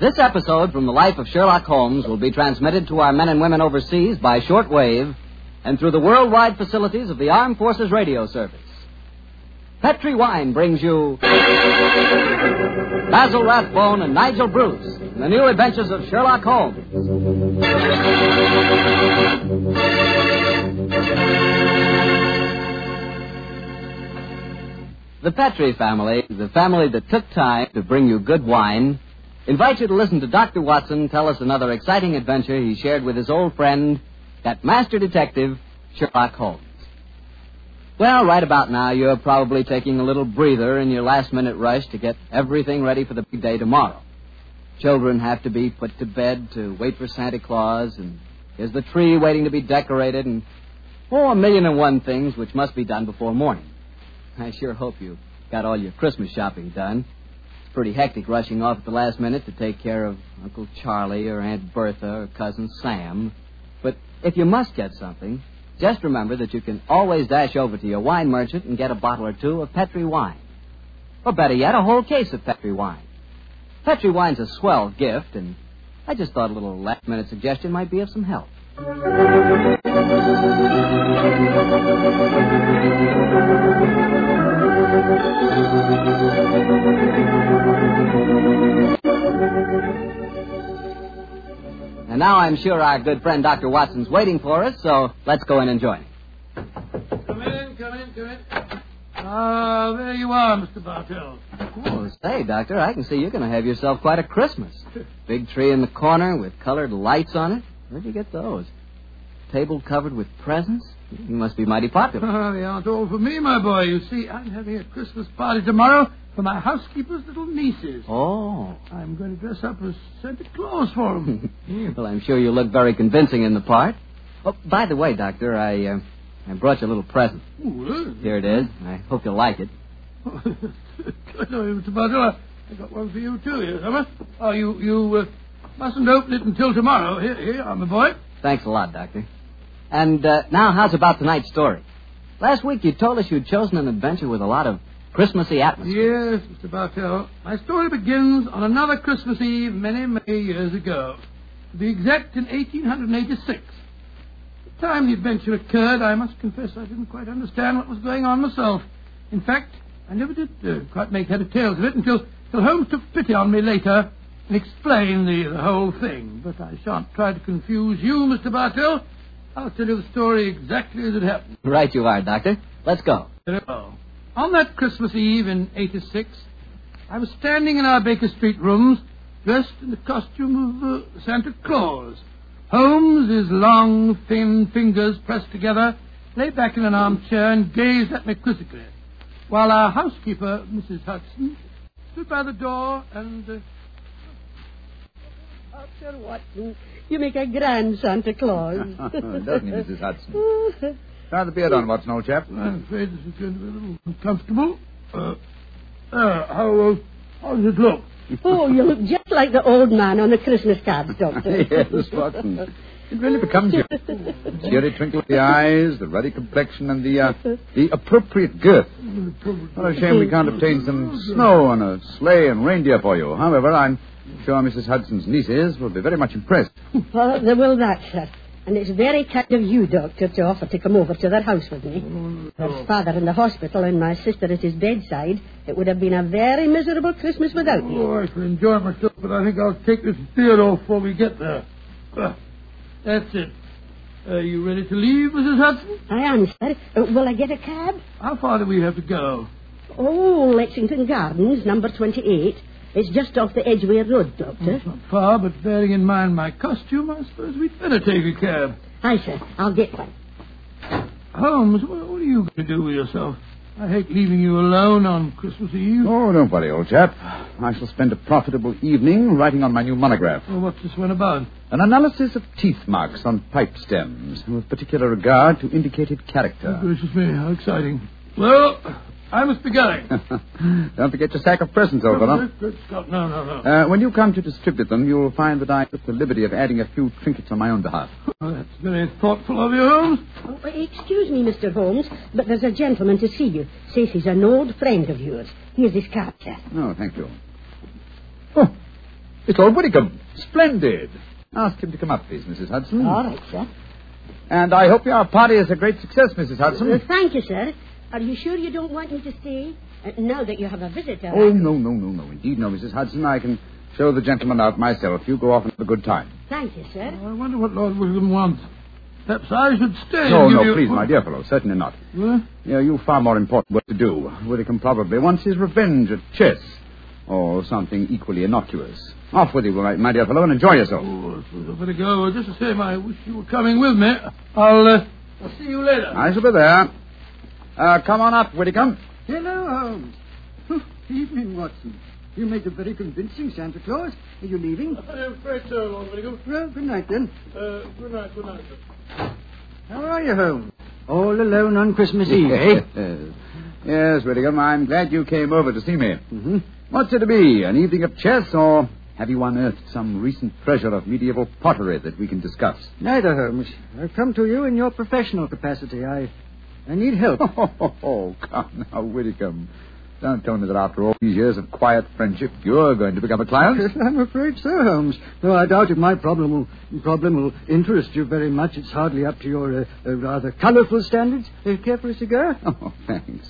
This episode from the life of Sherlock Holmes will be transmitted to our men and women overseas by shortwave and through the worldwide facilities of the Armed Forces Radio Service. Petri Wine brings you Basil Rathbone and Nigel Bruce in the new adventures of Sherlock Holmes. The Petri family, the family that took time to bring you good wine, invites you to listen to Dr. Watson tell us another exciting adventure he shared with his old friend, that master detective, Sherlock Holmes. Well, right about now, you're probably taking a little breather in your last-minute rush to get everything ready for the big day tomorrow. Children have to be put to bed to wait for Santa Claus, and there's the tree waiting to be decorated, and, a million and one things which must be done before morning. I sure hope you got all your Christmas shopping done. It's pretty hectic rushing off at the last minute to take care of Uncle Charlie or Aunt Bertha or Cousin Sam. But if you must get something, just remember that you can always dash over to your wine merchant and get a bottle or two of Petri wine. Or better yet, a whole case of Petri wine. Petri wine's a swell gift, and I just thought a little last-minute suggestion might be of some help. And now I'm sure our good friend Dr. Watson's waiting for us, so let's go in and join him. Come in. Ah, there you are, Mr. Bartell. Oh, say, Doctor, I can see you're going to have yourself quite a Christmas. Big tree in the corner with colored lights on it. Where'd you get those? Table covered with presents? You must be mighty popular. Oh, they aren't all for me, my boy. You see, I'm having a Christmas party tomorrow for my housekeeper's little nieces. Oh. I'm going to dress up as Santa Claus for them. Well, I'm sure you look very convincing in the part. Oh, by the way, Doctor, I brought you a little present. Ooh, Here it is. I hope you'll like it. Mr. Bartell, I got one for you, too, here, Summer. Oh, you mustn't open it until tomorrow. Here you are, my boy. Thanks a lot, Doctor. And now, how's about tonight's story? Last week you told us you'd chosen an adventure with a lot of Christmassy atmosphere. Yes, Mr. Bartell. My story begins on another Christmas Eve many, many years ago. To be exact, in 1886. The time the adventure occurred, I must confess I didn't quite understand what was going on myself. In fact, I never did quite make head or tails of it until Holmes took pity on me later and explained the whole thing. But I shan't try to confuse you, Mr. Bartell. I'll tell you the story exactly as it happened. Right you are, Doctor. Let's go. On that Christmas Eve in 86, I was standing in our Baker Street rooms, dressed in the costume of Santa Claus. Holmes, his long, thin fingers pressed together, lay back in an armchair and gazed at me quizzically, while our housekeeper, Mrs. Hudson, stood by the door and... Dr. Watson, you make a grand Santa Claus. Doesn't he, Mrs. Hudson? Try the beard on, Watson, old chap. I'm afraid this is going to be a little uncomfortable. How does it look? Oh, you look just like the old man on the Christmas cards, Doctor. Yes, Watson. It really becomes you. The cheery twinkle of the eyes, the ruddy complexion, and the appropriate girth. What a shame we can't obtain some snow on a sleigh and reindeer for you. However, I'm sure Mrs. Hudson's nieces will be very much impressed. Well, they will that, sir. And it's very kind of you, Doctor, to offer to come over to their house with me. There's father in the hospital and my sister at his bedside. It would have been a very miserable Christmas without you. Oh, I shall enjoy myself, but I think I'll take this beard off before we get there. That's it. Are you ready to leave, Mrs. Hudson? I am, sir. Will I get a cab? How far do we have to go? Oh, Lexington Gardens, number 28. It's just off the Edgware Road, Doctor. It's not far, but bearing in mind my costume, I suppose we'd better take a cab. Aye, sir. I'll get one. Holmes, what are you going to do with yourself? I hate leaving you alone on Christmas Eve. Oh, don't worry, old chap. I shall spend a profitable evening writing on my new monograph. Well, what's this one about? An analysis of teeth marks on pipe stems, with particular regard to indicated character. Oh, gracious me, how exciting. Well, I must be going. Don't forget your sack of presents, old fellow. No. When you come to distribute them, you'll find that I took the liberty of adding a few trinkets on my own behalf. Oh, that's very thoughtful of you, Holmes. Oh, excuse me, Mr. Holmes, but there's a gentleman to see you. Says he's an old friend of yours. Here's his card, sir. Oh, thank you. Oh, It's Lord Whitcomb. Splendid. Ask him to come up, please, Mrs. Hudson. All right, sir. And I hope your party is a great success, Mrs. Hudson. Thank you, sir. Are you sure you don't want me to stay? Now that you have a visitor. Oh, no. Indeed, no, Mrs. Hudson. I can show the gentleman out myself. You go off and have a good time. Thank you, sir. I wonder what Lord Whitcomb wants. Perhaps I should stay. No, please, my dear fellow. Certainly not. Huh? You've far more important work to do. Whitcomb probably wants his revenge at chess. Or something equally innocuous. Off with you, my dear fellow, and enjoy yourself. Oh, I suppose I better go. Just the same, I wish you were coming with me. I'll see you later. I shall be there. Come on up, Whitcomb. Hello, Holmes. Evening, Watson. You made a very convincing Santa Claus. Are you leaving? I'm afraid so, Lord Whitcomb. Well, good night, then. Good night, sir. How are you, Holmes? All alone on Christmas Eve, eh? Yes, Whitcomb, I'm glad you came over to see me. Mm-hmm. What's it to be, an evening of chess, or have you unearthed some recent treasure of medieval pottery that we can discuss? Neither, Holmes. I've come to you in your professional capacity. I need help. Oh, come now, Whitcomb. Don't tell me that after all these years of quiet friendship, you're going to become a client. I'm afraid so, Holmes. Though I doubt if my problem will interest you very much. It's hardly up to your rather colourful standards. Care for a cigar? Oh, thanks.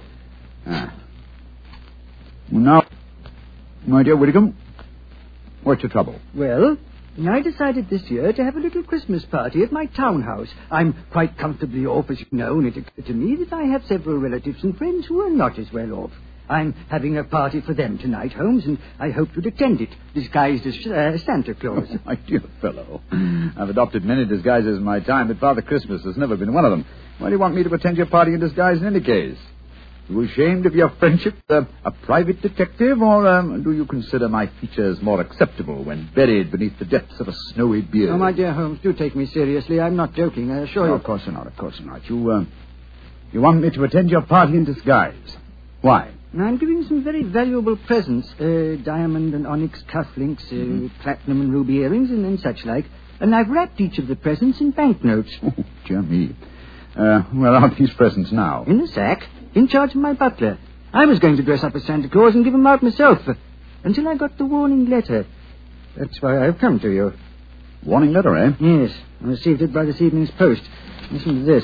Now, my dear Whitcomb, what's your trouble? Well, I decided this year to have a little Christmas party at my townhouse. I'm quite comfortably off, as you know, and it occurred to me that I have several relatives and friends who are not as well off. I'm having a party for them tonight, Holmes, and I hope you'd attend it, disguised as Santa Claus. Oh, my dear fellow, I've adopted many disguises in my time, but Father Christmas has never been one of them. Why do you want me to attend your party in disguise in any case? Are you ashamed of your friendship with a private detective, or do you consider my features more acceptable when buried beneath the depths of a snowy beard? Oh, my dear Holmes, do take me seriously. I'm not joking, I assure you. Of course not. You want me to attend your party in disguise. Why? I'm giving some very valuable presents, diamond and onyx cufflinks, platinum and ruby earrings, and such like. And I've wrapped each of the presents in banknotes. Oh, dear me. Where are these presents now? In the sack, in charge of my butler. I was going to dress up as Santa Claus and give them out myself, until I got the warning letter. That's why I've come to you. Warning letter, eh? Yes, I received it by this evening's post. Listen to this.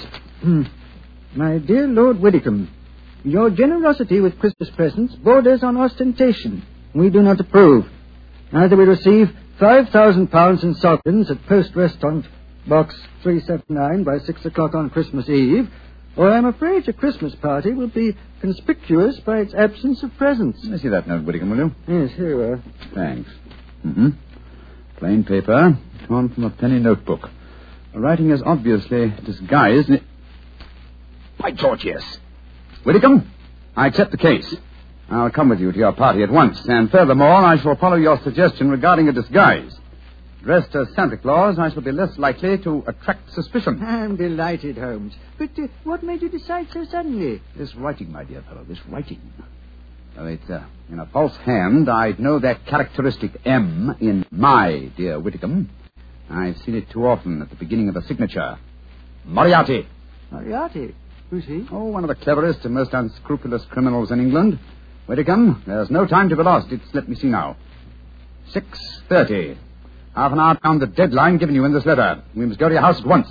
My dear Lord Whitcomb, your generosity with Christmas presents borders on ostentation. We do not approve. Either we receive £5,000 in sovereigns at Post Restaurant, Box 379 by 6 o'clock on Christmas Eve, or I'm afraid your Christmas party will be conspicuous by its absence of presents. Let me see that note, Whitcomb, will you? Yes, here you are. Thanks. Plain paper, torn from a penny notebook. The writing is obviously disguised. By George, yes. Whitcomb, I accept the case. I'll come with you to your party at once. And furthermore, I shall follow your suggestion regarding a disguise. Dressed as Santa Claus, I shall be less likely to attract suspicion. I'm delighted, Holmes. But what made you decide so suddenly? This writing, my dear fellow, this writing. Well, it's in a false hand. I'd know that characteristic M in my dear Whitcomb. I've seen it too often at the beginning of a signature. Moriarty. Moriarty? Who's he? Oh, one of the cleverest and most unscrupulous criminals in England. Whitcomb, there's no time to be lost. Let me see now. 6:30. Half an hour down the deadline given you in this letter. We must go to your house at once.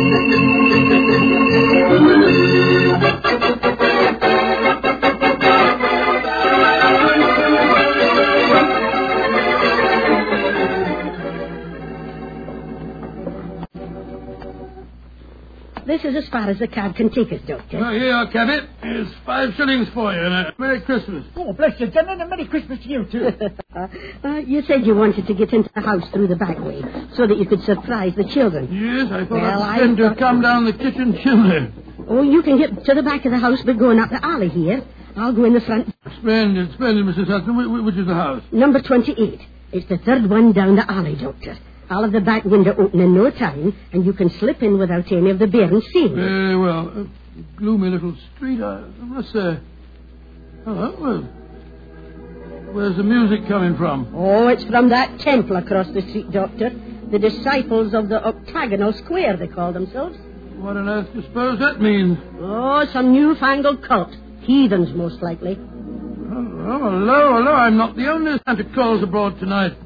This is as far as the cab can take us, Doctor. Oh, here you are, cabby. Here's 5 shillings for you, and a Merry Christmas. Oh, bless you, Jen, and a Merry Christmas to you, too. You said you wanted to get into the house through the back way so that you could surprise the children. Yes, I thought I'd send to come down the kitchen chimney. Oh, you can get to the back of the house by going up the alley here. I'll go in the front. Splendid, Mrs. Hudson. Which is the house? Number 28. It's the third one down the alley, Doctor. I'll have the back window open in no time, and you can slip in without any of the bairns seeing you. Very well. Gloomy little street. I must say. Well, where's the music coming from? Oh, it's from that temple across the street, Doctor. The Disciples of the Octagonal Square, they call themselves. What on earth do you suppose that means? Oh, some newfangled cult. Heathens, most likely. Hello. I'm not the only Santa Claus abroad tonight.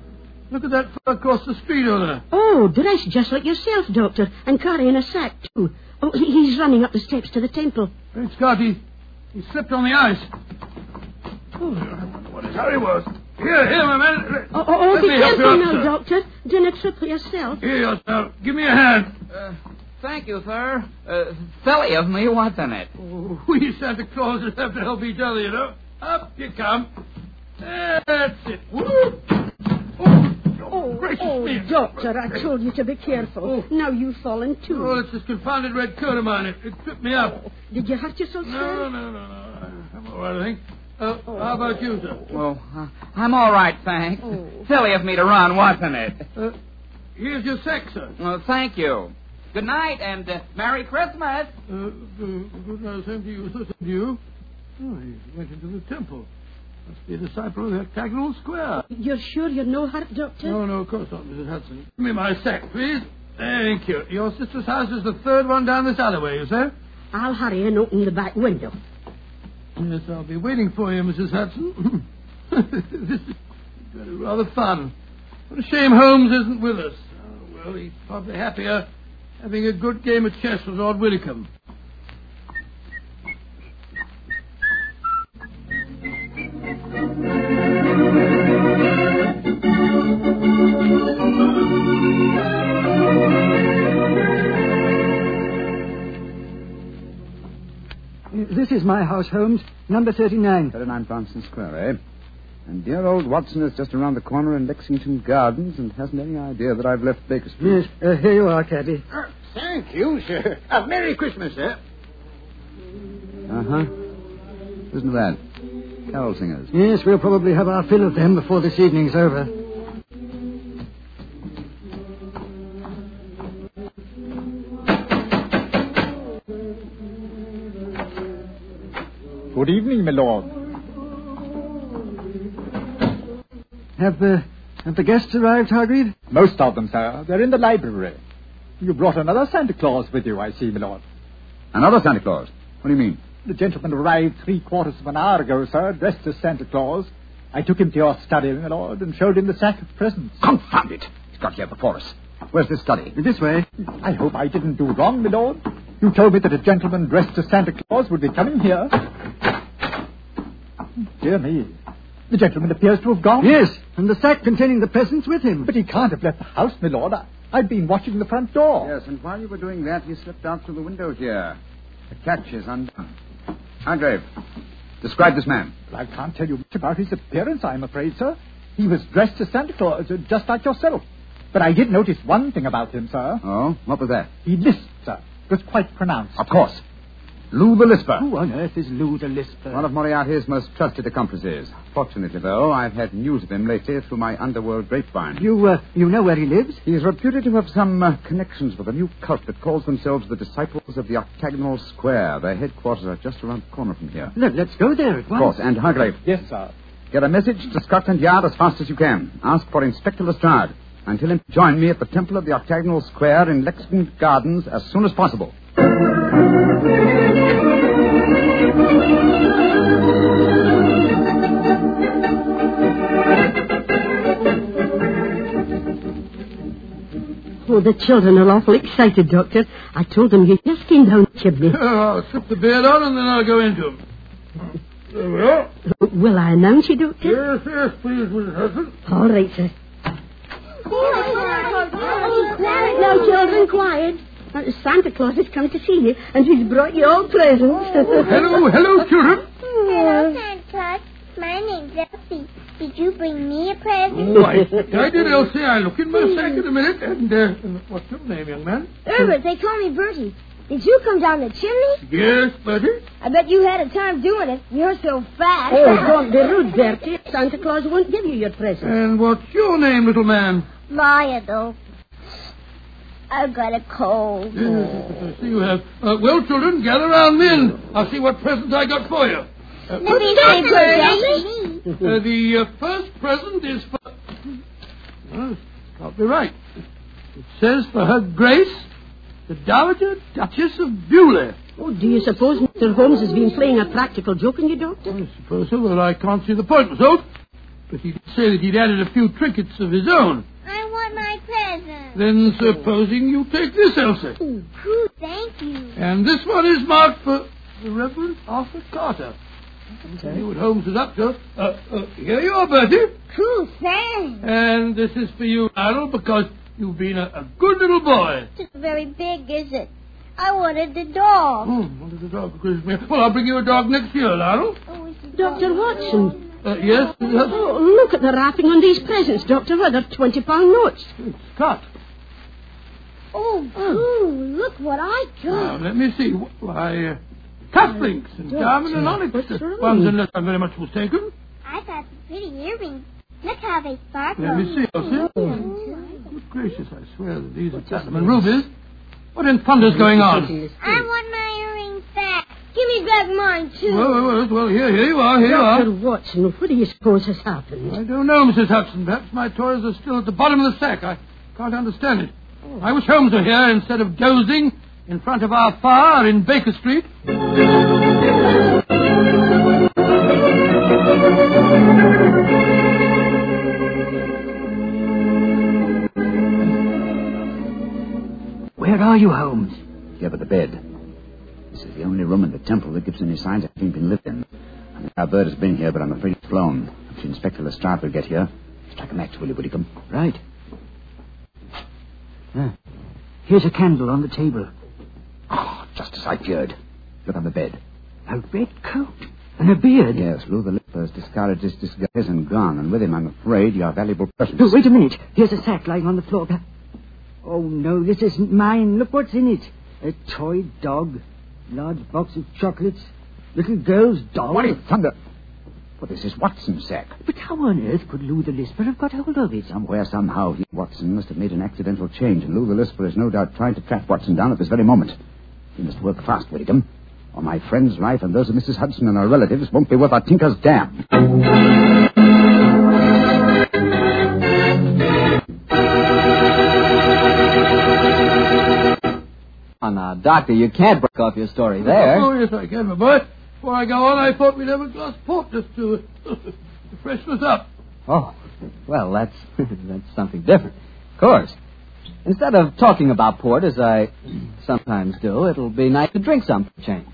Look at that fellow across the street over there. Oh, dressed just like yourself, Doctor, and carrying a sack, too. Oh, he's running up the steps to the temple. Great Scott, he slipped on the ice. Oh, I wonder what his hurry was. Here, my man. Oh, be careful now, Doctor. Do not trip yourself. Here, yourself. Give me a hand. Thank you, sir. Silly of me, wasn't it? Oh, we Santa Clauses have to help each other, you know. Up you come. That's it. Whoop. Gracious me. Doctor, I told you to be careful. Now you've fallen, too. Oh, it's this confounded red coat of mine. It tripped me up. Did you hurt yourself, sir? No. I'm all right, I think. How about you, sir? Well, I'm all right, thanks. Silly of me to run, wasn't it? Here's your sack, sir. Well, thank you. Good night, and Merry Christmas. Good night, same to you, sir. Same to you. Oh, he went into the temple. Must be a disciple of the Octagonal Square. You're sure you're no hurt, Doctor? No, of course not, Mrs. Hudson. Give me my sack, please. Thank you. Your sister's house is the third one down this alleyway, you say? I'll hurry and open the back window. Yes, I'll be waiting for you, Mrs. Hudson. This is rather fun. What a shame Holmes isn't with us. Oh, well, he's probably happier having a good game of chess with Lord Widdicombe. This is my house, Holmes. Number 39. 39 Bronson Square, eh? And dear old Watson is just around the corner in Lexington Gardens and hasn't any idea that I've left Baker Street. Yes, here you are, Cabby. Thank you, sir. Merry Christmas, sir. Uh-huh. Listen to that. Carol singers. Yes, we'll probably have our fill of them before this evening's over. Good evening, my lord. Have the guests arrived, Hargreave? Most of them, sir. They're in the library. You brought another Santa Claus with you, I see, my lord. Another Santa Claus? What do you mean? The gentleman arrived 3/4 of an hour ago, sir, dressed as Santa Claus. I took him to your study, my lord, and showed him the sack of presents. Confound it! He's got here before us. Where's this study? This way. I hope I didn't do wrong, my lord. You told me that a gentleman dressed as Santa Claus would be coming here. Dear me. The gentleman appears to have gone. Yes, and the sack containing the presents with him. But he can't have left the house, my lord. I'd been watching the front door. Yes, and while you were doing that, he slipped out through the window here. The catch is undone. Hargrave, describe this man. Well, I can't tell you much about his appearance, I'm afraid, sir. He was dressed as Santa Claus, just like yourself. But I did notice one thing about him, sir. Oh? What was that? He lisped, sir. It was quite pronounced. Of course. Lou the Lisper. Who on earth is Lou the Lisper? One of Moriarty's most trusted accomplices. Fortunately, though, I've had news of him lately through my underworld grapevine. You know where he lives? He is reputed to have some connections with a new cult that calls themselves the Disciples of the Octagonal Square. Their headquarters are just around the corner from here. Let's go there at once. Of course. And Hargrave. Yes, sir. Get a message to Scotland Yard as fast as you can. Ask for Inspector Lestrade. And tell him to join me at the Temple of the Octagonal Square in Lexington Gardens as soon as possible. Oh, the children are awful excited, Doctor. I told them you just came down the chimney. I'll slip the beard on and then I'll go into him. There we are. Will I announce you, Doctor? Yes, please, Mrs. Hudson. All right, sir. Now, children, quiet. Santa Claus has come to see you, and he's brought you all presents. Hello, children. Hello, Santa Claus. My name's Elsie. Did you bring me a present? Oh, I did, Elsie. I'll look in my sack in a minute. And what's your name, young man? Herbert. They call me Bertie. Did you come down the chimney? Yes, Bertie. I bet you had a time doing it. You're so fast. Oh, don't be rude, Bertie. Santa Claus won't give you your present. And what's your name, little man? Maya, though. I've got a cold. Yes, I see you have. Well, children, gather round me and I'll see what presents I got for you. Let me see, Bertie. The first present is for... Well, I'll be right. It says for Her Grace, the Dowager Duchess of Bewley. Oh, do you suppose Mr. Holmes has been playing a practical joke on you, Doctor? I suppose so, but I can't see the point myself. But he did say that he'd added a few trinkets of his own. I want my present. Then supposing you take this, Elsa. Ooh, thank you. And this one is marked for the Reverend Arthur Carter. I knew what Holmes was up to. Here you are, Bertie. Cool, thanks. And this is for you, Harold, because you've been a good little boy. It's not very big, is it? I wanted the dog. Wanted the dog for Christmas. Well, I'll bring you a dog next year, Harold. Oh, Dr. Watson. Yes? Oh, look at the wrapping on these presents, Doctor. They're £20 notes. It's cut. Oh, cool. Look what I got. Now, let me see. Why, cufflinks and diamond and onyx. Ones, unless I'm very much mistaken. I got some pretty earrings. Look how they sparkle. Let me see, Elsie. Good gracious, I swear that these are platinum and rubies. What in thunder's going on? I want my earrings back. Give me back mine, too. Well, here you are, Dr. Watson, what do you suppose has happened? I don't know, Mrs. Hudson. Perhaps my toys are still at the bottom of the sack. I can't understand it. I wish Holmes were here instead of dozing in front of our fire in Baker Street. Where are you, Holmes? Here by the bed. This is the only room in the temple that gives any signs of having been lived in. I think our bird has been here, but I'm afraid it's flown. If Inspector Lestrade will get here, strike a match, will you, Whitcomb? Right. Here's a candle on the table. Oh, just as I feared. Look on the bed. A red coat and a beard. Yes, Luther Lisper has discarded his disguise and gone, and with him, I'm afraid, your valuable presents. Oh, wait a minute. Here's a sack lying on the floor. Oh, no, this isn't mine. Look what's in it. A toy dog, large box of chocolates, little girl's doll. What in thunder? Well, this is Watson's sack. But how on earth could Luther Lisper have got hold of it? Somewhere, somehow, Watson must have made an accidental change, and Luther Lisper is no doubt trying to track Watson down at this very moment. He must work fast, Whitcomb, or my friend's life and those of Mrs. Hudson and her relatives won't be worth a tinker's dam. Oh, now, Doctor, you can't break off your story there. Oh, yes, I can, my boy. Before I go on, I thought we'd have a glass of port just to freshen us up. Oh, well, that's something different. Of course. Instead of talking about port, as I sometimes do, it'll be nice to drink some for change.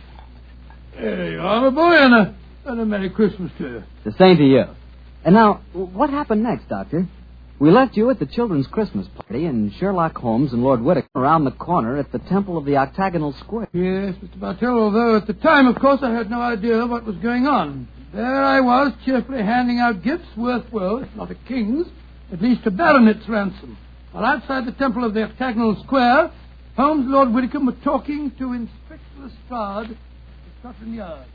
There you are, my boy, and a Merry Christmas to you. The same to you. And now, what happened next, Doctor? We left you at the children's Christmas party, and Sherlock Holmes and Lord Whittaker around the corner at the Temple of the Octagonal Square. Yes, Mr. Bartell, although at the time, of course, I had no idea what was going on. There I was, cheerfully handing out gifts worth, well, if not a king's, at least a baronet's ransom. While outside the Temple of the Octagonal Square, Holmes and Lord Whittaker were talking to Inspector Lestrade at Scotland Yard.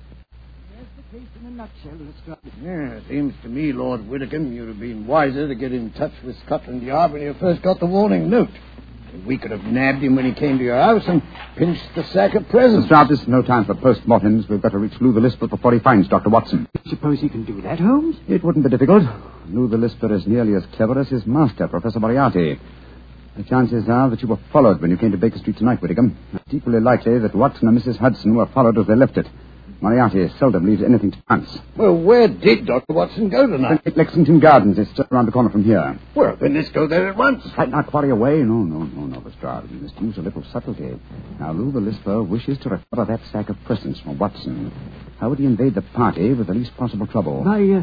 There's the case in a nutshell, Lestrade. Yeah, it seems to me, Lord Whittaker, you'd have been wiser to get in touch with Scotland Yard when you first got the warning note. We could have nabbed him when he came to your house and pinched the sack of presents. Lestrade, this is no time for post-mortems. We've got to reach Luther Lisper before he finds Dr. Watson. Suppose he can do that, Holmes? It wouldn't be difficult. Luther Lisper is nearly as clever as his master, Professor Moriarty. The chances are that you were followed when you came to Baker Street tonight, Whittaker. It's equally likely that Watson and Mrs. Hudson were followed as they left it. Moriarty seldom leaves anything to chance. Well, where did Dr. Watson go tonight? Lexington Gardens. It's just around the corner from here. Well, then let's go there at once. Right, not quarry away. No, Lestrade. You must use a little subtlety. Now, Luther Lisper wishes to recover that sack of presents from Watson. How would he invade the party with the least possible trouble?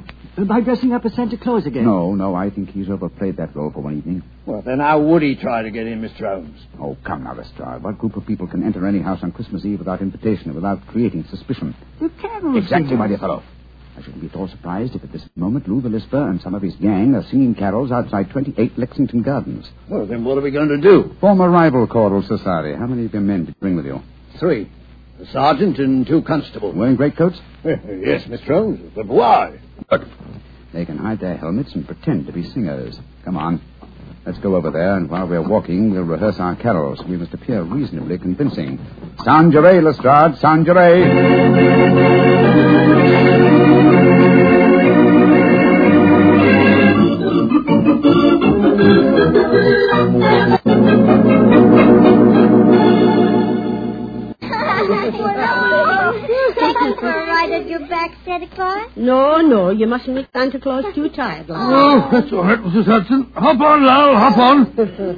By dressing up as Santa Claus again? No, I think he's overplayed that role for one evening. Well, then how would he try to get in, Mr. Holmes? Oh, come now, Lestrade. What group of people can enter any house on Christmas Eve without invitation and without creating suspicion? The carols. Exactly, my dear fellow. I shouldn't be at all surprised if at this moment Luther Lisper and some of his gang are singing carols outside 28 Lexington Gardens. Well, then what are we going to do? Form a rival choral society. How many of your men did you bring with you? 3. A sergeant and 2 constables. Wearing greatcoats? Yes, Mr. Holmes. But why? Good. They can hide their helmets and pretend to be singers. Come on. Let's go over there, and while we're walking, we'll rehearse our carols. We must appear reasonably convincing. Sanjare, Lestrade, For a ride on your back, Santa Claus? No, you mustn't make Santa Claus too tired. Oh, that's all right, Mrs. Hudson. Hop on, Lal, hop on.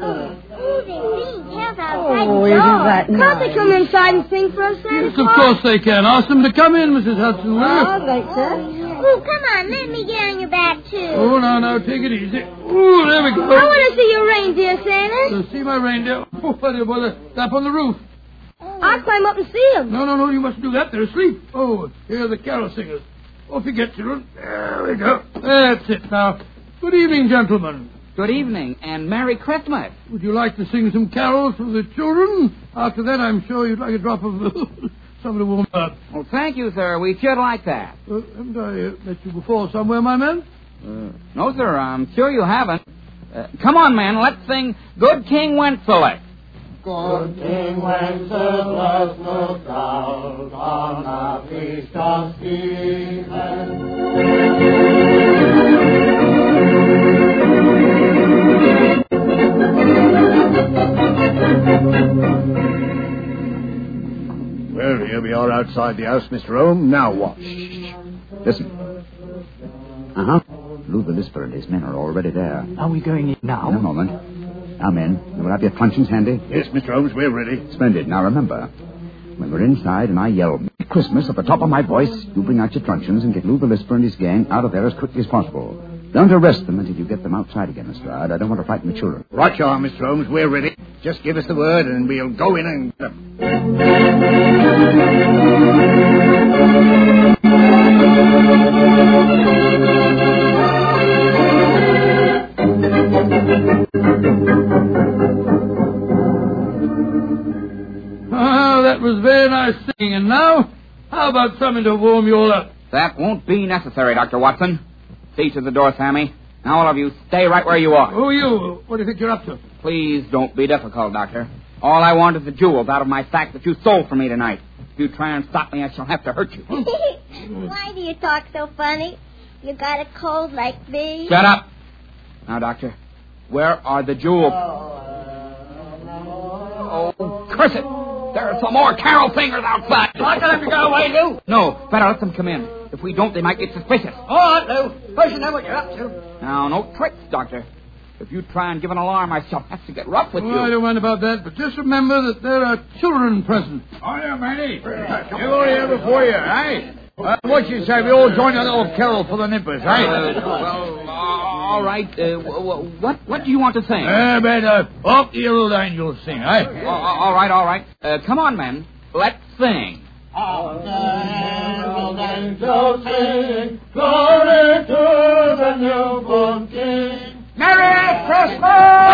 Oh, isn't that nice? Can't they come inside and sing for us, Santa Yes, Claus? of course they can. Ask them to come in, Mrs. Hudson, will you? All right, sir. Oh, come on, let me get on your back, too. Oh, now, take it easy. Oh, there we go. I want to see your reindeer, Santa. See my reindeer? Oh, buddy, boy, they're up on the roof. I'll climb up and see them. No, you mustn't do that. They're asleep. Oh, here are the carol singers. Off you get, children. There we go. That's it. Now, good evening, gentlemen. Good evening, and Merry Christmas. Would you like to sing some carols for the children? After that, I'm sure you'd like a drop of something to warm up. Well, thank you, sir. We should like that. Haven't I met you before somewhere, my man? No, sir, I'm sure you haven't. Come on, man, let's sing Good King Wenceslas. Good King Wenceslas looked out on the feast of Stephen. Well, here we are outside the house, Mr. Ohm. Now what? Listen. Uh-huh. Lou the Lisper and his men are already there. Are we going in now? In a moment. Now, men, you will have your truncheons handy? Yes, Mr. Holmes, we're ready. Splendid. Now, remember, when we're inside and I yell Merry Christmas at the top of my voice, you bring out your truncheons and get Lou the Lisper and his gang out of there as quickly as possible. Don't arrest them until you get them outside again, Lestrade. I don't want to frighten the children. Right you are, Mr. Holmes. We're ready. Just give us the word and we'll go in and get them. Oh, that was very nice singing. And now, how about something to warm you all up? That won't be necessary, Dr. Watson. See to the door, Sammy. Now, all of you, stay right where you are. Who are you? What do you think you're up to? Please don't be difficult, Doctor. All I want is the jewels out of my sack that you sold for me tonight. If you try and stop me, I shall have to hurt you. Why do you talk so funny? You got a cold like me? Shut up. Now, Doctor, where are the jewels? Oh, curse it. There are some more carol singers outside. I tell them to go away, Lou. No, better let them come in. If we don't, they might get suspicious. All right, Lou. Suppose you know what you're up to. Now, no tricks, Doctor. If you try and give an alarm, I shall have to get rough with you. I don't mind about that, but just remember that there are children present. Oh, yeah, Manny. You're all here before you, eh? What you say? We all join a little carol for the nippers, eh? All right. What do you want to sing? Off the old angels sing, eh? All right. Come on, men. Let's sing. All the herald angels sing, glory to the newborn King. Merry Christmas!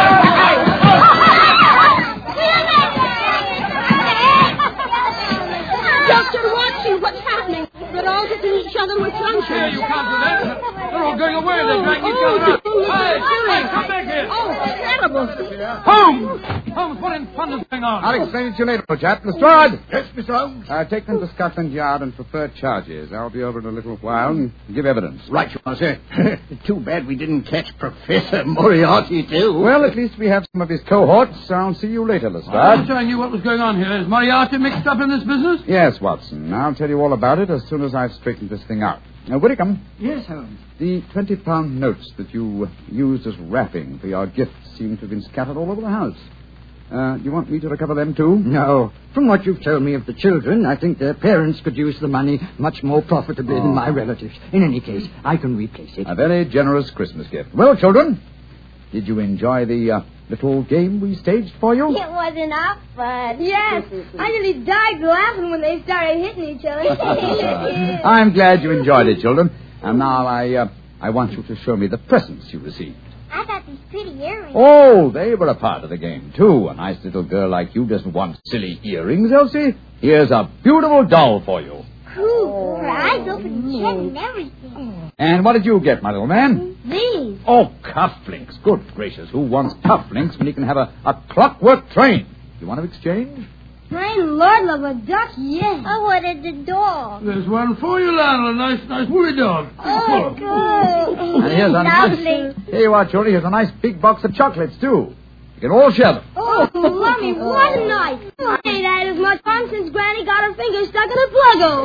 Doctor, watch you. What's happening? They're all hitting each other with truncheons. Yeah, you can't do that. They're all going away. They're dragging each other out. Hey, come back here. Oh, terrible. Holmes, what in fun is going on? I'll explain it to you later, old chap. Lestrade! Yes, Mr. Holmes. Take them to Scotland Yard and prefer charges. I'll be over in a little while and give evidence. Right you are, sir. Too bad we didn't catch Professor Moriarty, too. Well, at least we have some of his cohorts. I'll see you later, I Lestrade. wish I knew what was going on here. Is Moriarty mixed up in this business? Yes, Watson. I'll tell you all about it as soon as I've straightened this thing out. Now, Whitcomb. Yes, Holmes. The 20-pound notes that you used as wrapping for your gifts seem to have been scattered all over the house. Do you want me to recover them, too? No. From what you've told me of the children, I think their parents could use the money much more profitably than my relatives. In any case, I can replace it. A very generous Christmas gift. Well, children, did you enjoy the little game we staged for you? It was enough fun. Yes. I nearly died laughing when they started hitting each other. I'm glad you enjoyed it, children. And now I want you to show me the presents you received. I got these pretty earrings. Oh, they were a part of the game, too. A nice little girl like you doesn't want silly earrings, Elsie. Here's a beautiful doll for you. Cool. Her eyes open and shut and everything. And what did you get, my little man? These. Oh, cufflinks. Good gracious, who wants cufflinks when he can have a clockwork train? You want to exchange? Rain, Lord love a duck, yes. I wanted the dog. There's one for you, Lionel. A nice woolly dog. Oh, good. And here's a Lovely. nice... Here you are, children. Here's a nice big box of chocolates, too. Get all 7. Oh, Lummy, what a night. I ain't had as much fun since Granny got her finger stuck in a plug-o.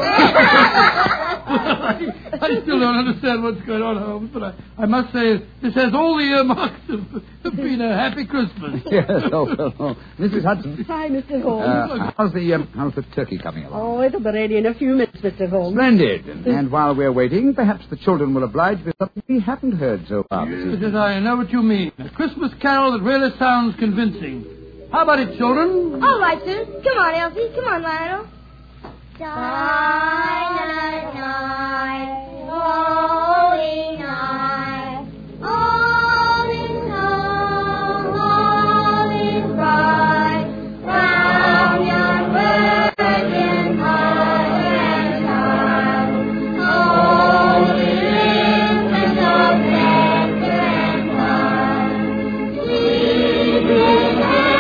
I still don't understand what's going on, Holmes, but I must say this has all the earmarks of being a happy Christmas. Yes, oh. Mrs. Hudson. Hi, Mr. Holmes. How's the turkey coming along? Oh, it'll be ready in a few minutes, Mr. Holmes. Splendid. And while we're waiting, perhaps the children will oblige with something we haven't heard so far. Yes, I know what you mean. A Christmas carol that really sounds convincing. How about it, children? All right, sir. Come on, Elsie. Come on, Lionel. Silent night, holy night, all is calm, all is bright, round yon virgin mother and child, holy infant of nectar and wine, sleep in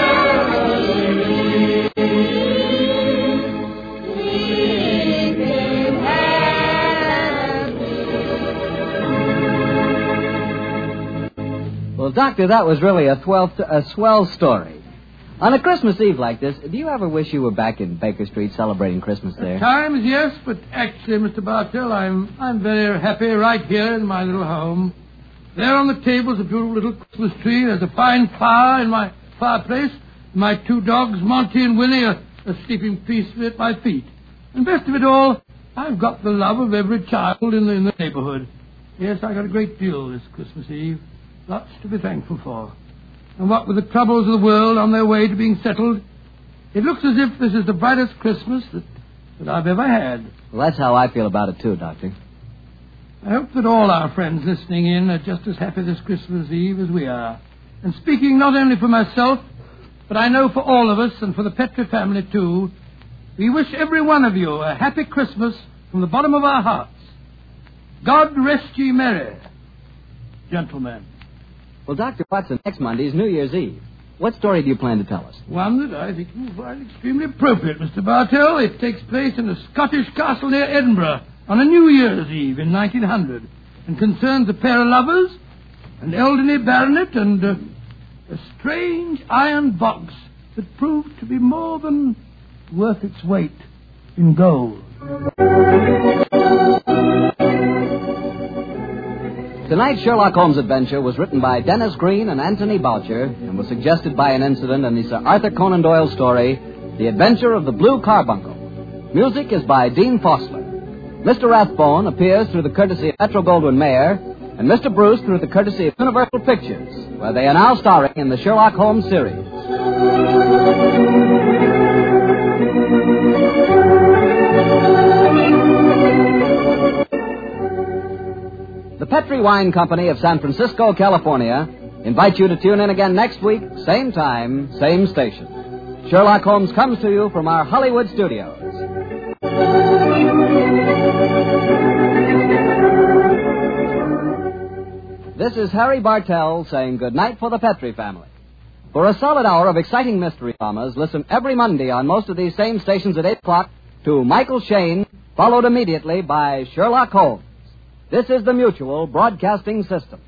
Well, Doctor, that was really a swell story. On a Christmas Eve like this, do you ever wish you were back in Baker Street celebrating Christmas there? At times, yes, but actually, Mr. Bartell, I'm very happy right here in my little home. There on the table is a beautiful little Christmas tree. There's a fine fire in my fireplace. My 2 dogs, Monty and Winnie, are sleeping peacefully at my feet. And best of it all, I've got the love of every child in the neighborhood. Yes, I got a great deal this Christmas Eve. Lots to be thankful for. And what with the troubles of the world on their way to being settled, it looks as if this is the brightest Christmas that I've ever had. Well, that's how I feel about it, too, Doctor. I hope that all our friends listening in are just as happy this Christmas Eve as we are. And speaking not only for myself, but I know for all of us and for the Petrie family, too, we wish every one of you a happy Christmas from the bottom of our hearts. God rest ye merry, gentlemen. Well, Dr. Watson, next Monday is New Year's Eve. What story do you plan to tell us? One that I think you will find extremely appropriate, Mr. Bartell. It takes place in a Scottish castle near Edinburgh on a New Year's Eve in 1900 and concerns a pair of lovers, an elderly baronet, and a strange iron box that proved to be more than worth its weight in gold. Tonight's Sherlock Holmes adventure was written by Dennis Green and Anthony Boucher and was suggested by an incident in the Sir Arthur Conan Doyle story, The Adventure of the Blue Carbuncle. Music is by Dean Fossler. Mr. Rathbone appears through the courtesy of Metro-Goldwyn-Mayer and Mr. Bruce through the courtesy of Universal Pictures, where they are now starring in the Sherlock Holmes series. The Petrie Wine Company of San Francisco, California, invites you to tune in again next week, same time, same station. Sherlock Holmes comes to you from our Hollywood studios. This is Harry Bartell saying goodnight for the Petrie family. For a solid hour of exciting mystery dramas, listen every Monday on most of these same stations at 8 o'clock to Michael Shayne, followed immediately by Sherlock Holmes. This is the Mutual Broadcasting System.